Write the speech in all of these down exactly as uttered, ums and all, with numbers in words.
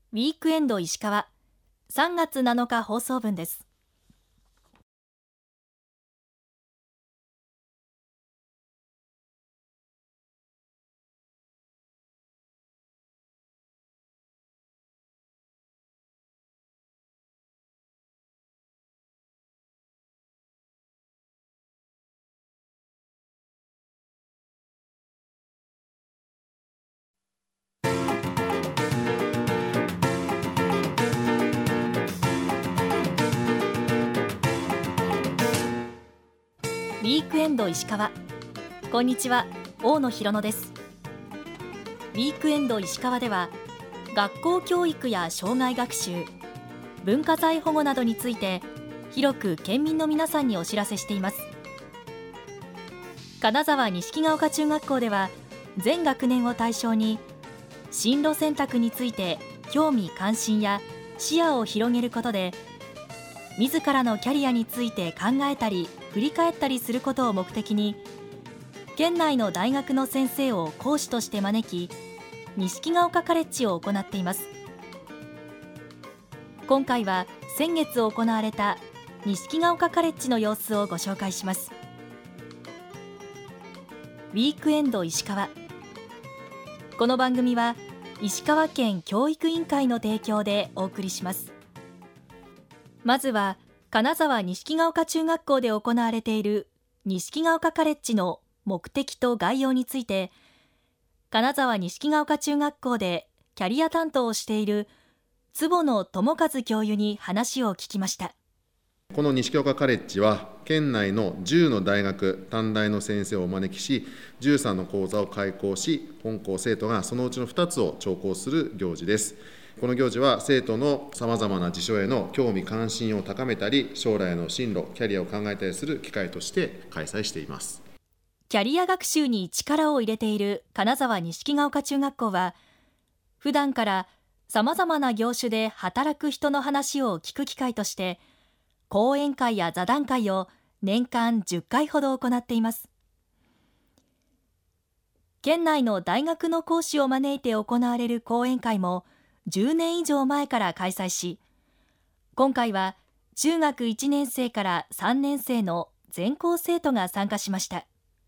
ウィークエンド石川さんがつなのか放送分です。ウィークエンド石川、こんにちは、大野博乃です。ウィークエンド石川では、学校教育や障害学習、文化財保護などについて広く県民の皆さんにお知らせしています。金沢錦ヶ丘中学校では全学年を対象に進路選択について興味関心や視野を広げることで、自らのキャリアについて考えたり振り返ったりすることを目的に、県内の大学の先生を講師として招き、錦ヶ丘カレッジを行っています。今回は先月行われた錦ヶ丘カレッジの様子をご紹介します。ウィークエンド石川、この番組は石川県教育委員会の提供でお送りします。まずは金沢錦ヶ丘中学校で行われている錦ヶ丘カレッジの目的と概要について、金沢錦ヶ丘中学校でキャリア担当をしている坪野智和教諭に話を聞きました。 この錦ヶ丘カレッジは県内のじゅうの大学短大の先生をお招きし、じゅうさんの講座を開講し、本校生徒がそのうちのふたつを聴講する行事です。この行事は生徒のさまざまな事象への興味関心を高めたり、将来の進路キャリアを考えたりする機会として開催しています。 キャリア学習に力を入れている金沢錦ヶ丘中学校は、普段からさまざまな業種で働く人の話を聞く機会として、講演会や座談会を年間じゅっかいほど行っています。県内の大学の講師を招いて行われる講演会もじゅうねん以上前から開催し、今回は中学いちねん生からさんねん生の全校生徒が参加しました。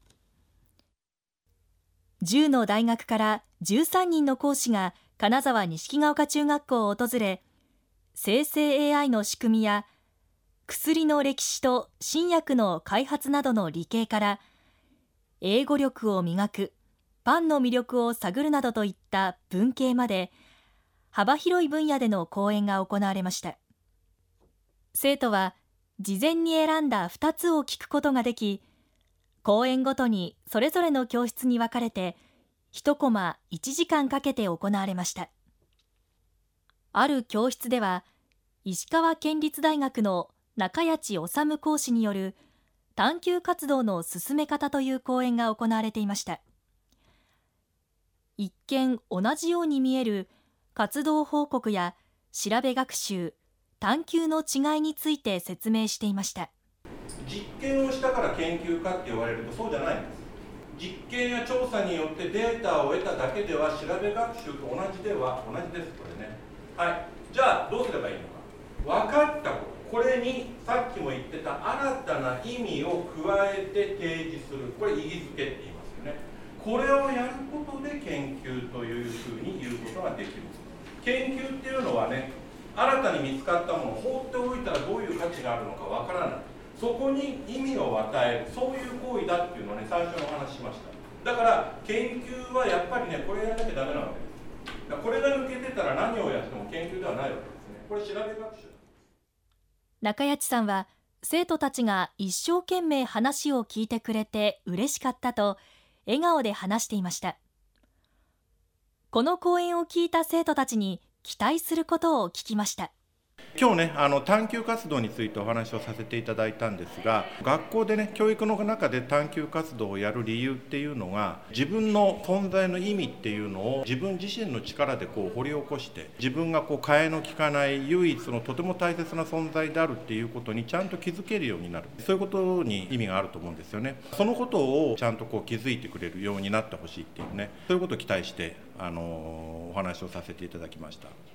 じゅうの大学からじゅうさんにんの講師が金沢錦ヶ丘中学校を訪れ、生成 エーアイ の仕組みや薬の歴史と新薬の開発などの理系から、英語力を磨く、パンの魅力を探るなどといった文系まで、幅広い分野での講演が行われました。生徒は事前に選んだふたつを聞くことができ、講演ごとにそれぞれの教室に分かれていちコマいちじかんかけて行われました。ある教室では石川県立大学の中谷治修講師による探究活動の進め方という講演が行われていました。一見同じように見える活動報告や調べ学習、探究の違いについて説明していました。 実験をしたから研究かって言われるとそうじゃないんです。実験や調査によってデータを得ただけでは調べ学習と同じでは同じです。これね。はい。じゃあどうすればいいのか。分かったこと、これにさっきも言ってた新たな意味を加えて提示する、これ意義づけって言いますよね。これをやることで研究というふうに言うことができる。研究っていうのはね、新たに見つかったものを放っておいたらどういう価値があるのかわからない、そこに意味を与える、そういう行為だっていうのをね、最初にお話ししました。だから研究はやっぱりね、これやらなきゃダメなわけです。だからこれが抜けてたら何をやっても研究ではないわけですね。これ調べ学習。 中谷さんは生徒たちが一生懸命話を聞いてくれて嬉しかったと笑顔で話していました。この講演を聞いた生徒たちに期待することを聞きました。 今日ね、あの探究活動についてお話をさせていただいたんですが、学校でね、教育の中で探究活動をやる理由っていうのが、自分の存在の意味っていうのを自分自身の力でこう掘り起こして、自分がこう替えの利かない唯一のとても大切な存在であるっていうことにちゃんと気づけるようになる、そういうことに意味があると思うんですよね。そのことをちゃんとこう気づいてくれるようになってほしいっていうね、そういうことを期待してあのお話をさせていただきました。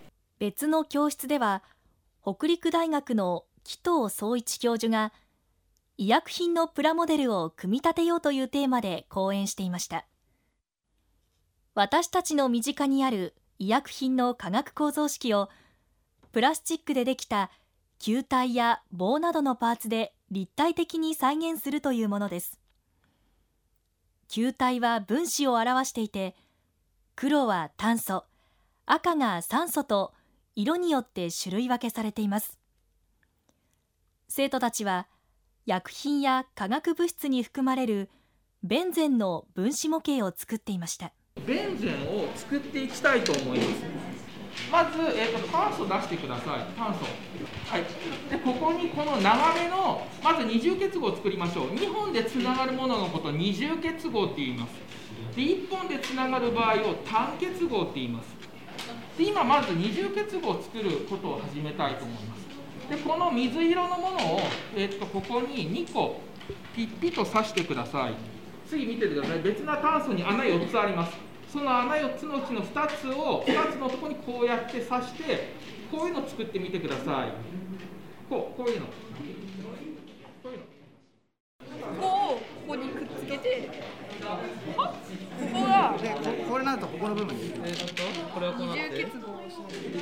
別の教室では、北陸大学の紀藤総一教授が医薬品のプラモデルを組み立てようというテーマで講演していました。私たちの身近にある医薬品の化学構造式をプラスチックでできた球体や棒などのパーツで立体的に再現するというものです。球体は分子を表していて、黒は炭素、赤が酸素と色によって種類分けされています。生徒たちは薬品や化学物質に含まれるベンゼンの分子模型を作っていました。 ベンゼンを作っていきたいと思います。まず、えーと、炭素出してください。炭素、はい、でここにこの長めのまず二重結合を作りましょう。にほんでつながるもののことを二重結合って言います。でいっぽんでつながる場合を単結合って言います。で今まず二重結合を作ることを始めたいと思います。でこの水色のものを、えーと、ここににこピッピと刺してください。次見ててください。別な炭素に穴よっつあります。その穴よっつのうちのふたつをふたつのところにこうやって刺して、こういうのを作ってみてください。こうこういうのこういうのここをここにくっつけて、ここがで こ, これなんとここの部分に、 えー、とこれをこうなって二重結合をして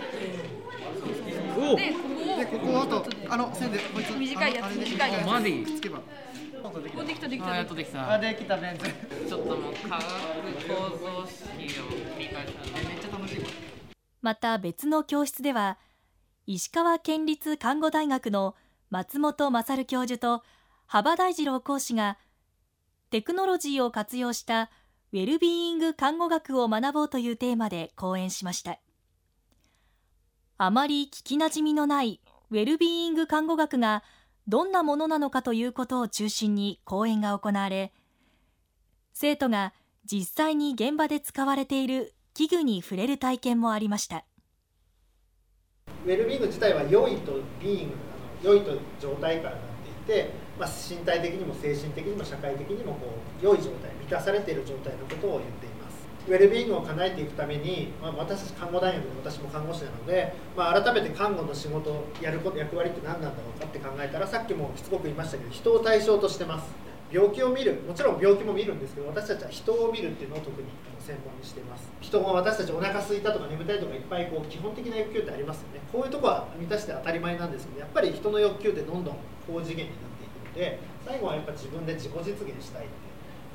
おでここをでここをあとあの線でこいつ短いやつあのあれで短いやつマジくっつけばあとできたこうできたできたあやっできとできた。 あできたベンゼンちょっともう化学構造式を繰り返したのでめっちゃ楽しい。 また別の教室では、石川県立看護大学の松本勝教授と幅大二郎講師がテクノロジーを活用したウェルビーイング看護学を学ぼうというテーマで講演しました。あまり聞きなじみのないウェルビーイング看護学がどんなものなのかということを中心に講演が行われ、生徒が実際に現場で使われている器具に触れる体験もありました。 ウェルビーイング自体は良いとビーイング、良いと状態からなっていて、まあ、身体的にも精神的にも社会的にもこう良い状態、満たされている状態のことを言っています。ウェルビーイングを叶えていくために、まあ、私たち看護大学で私も看護師なので、まあ、改めて看護の仕事をやること役割って何なんだろうかって考えたら、さっきもしつこく言いましたけど、人を対象としてます。病気を見る、もちろん病気も見るんですけど、私たちは人を見るっていうのを特に専門にしています。人も私たちお腹空いたとか眠たいとかいっぱいこう基本的な欲求ってありますよね。こういうところは満たして当たり前なんですけど、やっぱり人の欲求ってどんどん高次元になっていくので、最後はやっぱ自分で自己実現したいって、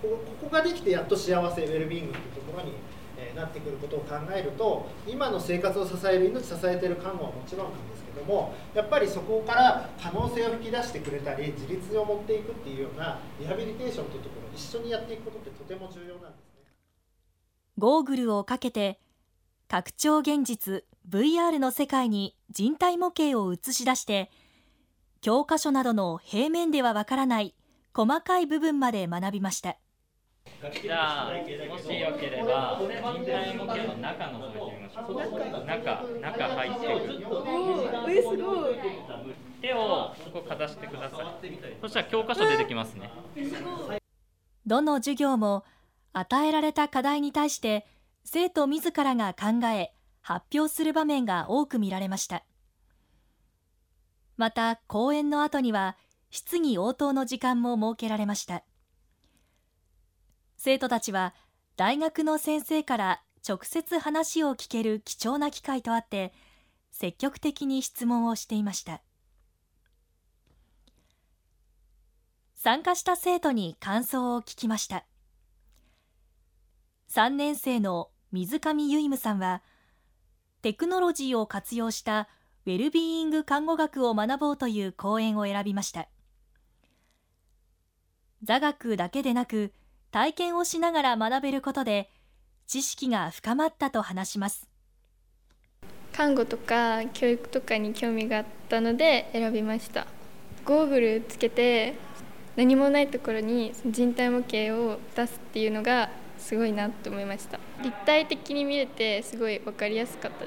ここができてやっと幸せ、ウェルビーイングっていうところになってくることを考えると、今の生活を支える、命支えている看護はもちろんなんですけども、やっぱりそこから可能性を引き出してくれたり、自立を持っていくっていうようなリハビリテーションというところを一緒にやっていくことってとても重要なんですね。 ゴーグルをかけて拡張現実 ブイアール の世界に人体模型を映し出して、教科書などの平面ではわからない細かい部分まで学びました。 じゃあ、もしよければ人体模型の中のぞいてみましょう。中、中入っていく。 おえ、すごい。 手をそこかざしてください。そしたら教科書出てきますね。 どの授業も与えられた課題に対して生徒自らが考え発表する場面が多く見られました。また講演の後には質疑応答の時間も設けられました。生徒たちは大学の先生から直接話を聞ける貴重な機会とあって、積極的に質問をしていました。参加した生徒に感想を聞きました。さんねん生の水上由夢さんは、テクノロジーを活用したウェルビーイング看護学を学ぼうという講演を選びました。座学だけでなく、体験をしながら学べることで知識が深まったと話します。 看護とか教育とかに興味があったので選びました。ゴーグルつけて何もないところに人体模型を出すっていうのがすごいなと思いました。立体的に見れてすごい分かりやすかったです。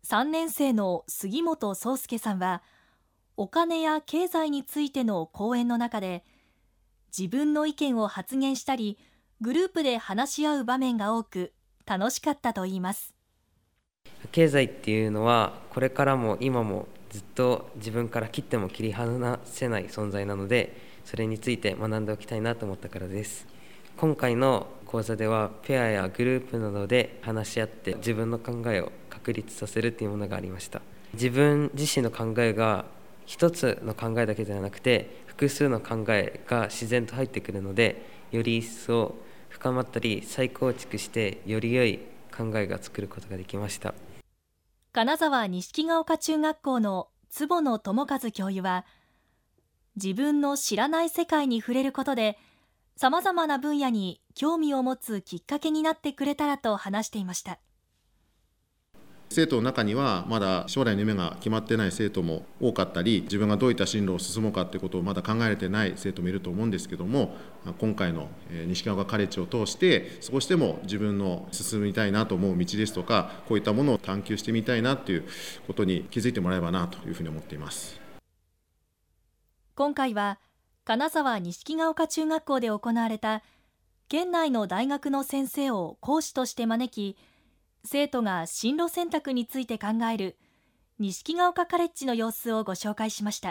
さんねん生の杉本壮介さんは、お金や経済についての講演の中で自分の意見を発言したり、グループで話し合う場面が多く楽しかったといいます。 経済っていうのはこれからも今もずっと自分から切っても切り離せない存在なので、それについて学んでおきたいなと思ったからです。今回の講座ではペアやグループなどで話し合って自分の考えを確立させるというものがありました。自分自身の考えが一つの考えだけではなくて複数の考えが自然と入ってくるので、より一層深まったり再構築してより良い考えが作ることができました。 金沢錦ヶ丘中学校の坪野智和教諭は、自分の知らない世界に触れることでさまざまな分野に興味を持つきっかけになってくれたらと話していました。 生徒の中にはまだ将来の夢が決まってない生徒も多かったり、自分がどういった進路を進もうかということをまだ考えれてない生徒もいると思うんですけども、今回の錦ヶ丘カレッジを通して少しでも自分の進みたいなと思う道ですとか、こういったものを探求してみたいなということに気づいてもらえばなというふうに思っています。 今回は金沢錦ヶ丘中学校で行われた県内の大学の先生を講師として招き、生徒が進路選択について考える錦ヶ丘カレッジの様子をご紹介しました。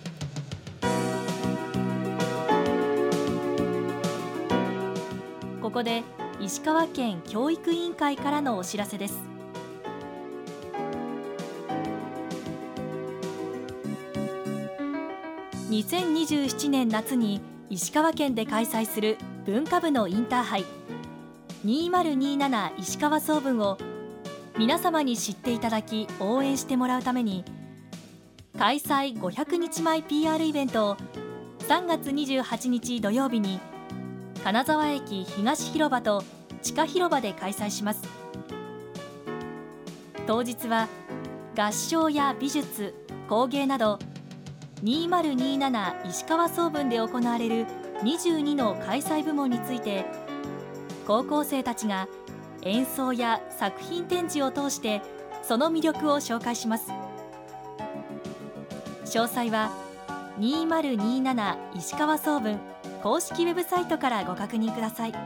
ここで石川県教育委員会からのお知らせです。にせんにじゅうななねん夏に石川県で開催する文化部のインターハイにせんにじゅうなな石川総文を皆様に知っていただき応援してもらうために、開催ごひゃくにちまえ ピーアール イベントをさんがつにじゅうはちにち土曜日に金沢駅東広場と地下広場で開催します。当日は合唱や美術、工芸などにせんにじゅうなな石川総文で行われるにじゅうにの開催部門について、高校生たちが演奏や作品展示を通してその魅力を紹介します。詳細はにせんにじゅうなな石川総文公式ウェブサイトからご確認ください。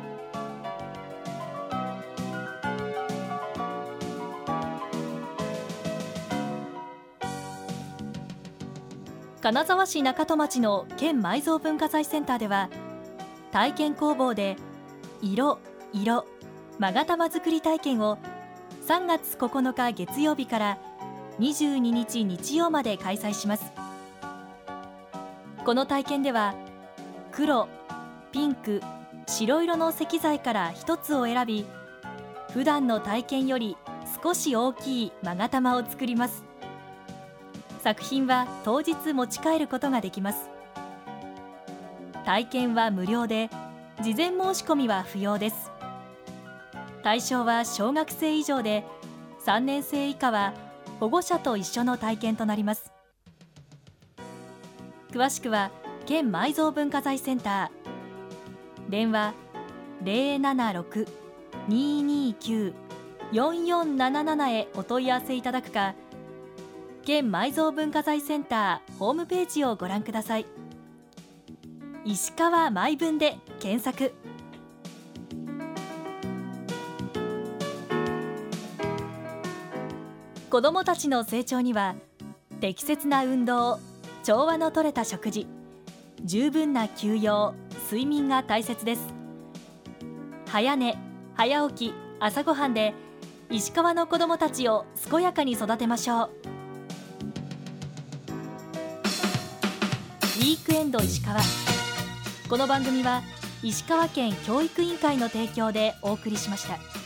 金沢市中戸町の県埋蔵文化財センターでは、体験工房で色、色、勾玉作り体験をさんがつここのか月曜日からにじゅうににち日曜まで開催します。この体験では黒、ピンク、白色の石材から一つを選び、普段の体験より少し大きい勾玉を作ります。作品は当日持ち帰ることができます。体験は無料で、事前申し込みは不要です。対象は小学生以上で、さんねんせい以下は保護者と一緒の体験となります。詳しくは県埋蔵文化財センター、電話 ゼロななろく にーにーきゅう よんよんなななな へお問い合わせいただくか、県埋蔵文化財センターホームページをご覧ください。石川埋文で検索。子どもたちの成長には適切な運動、調和のとれた食事、十分な休養、睡眠が大切です。早寝、早起き、朝ごはんで石川の子どもたちを健やかに育てましょう。ウィークエンド石川。この番組は石川県教育委員会の提供でお送りしました。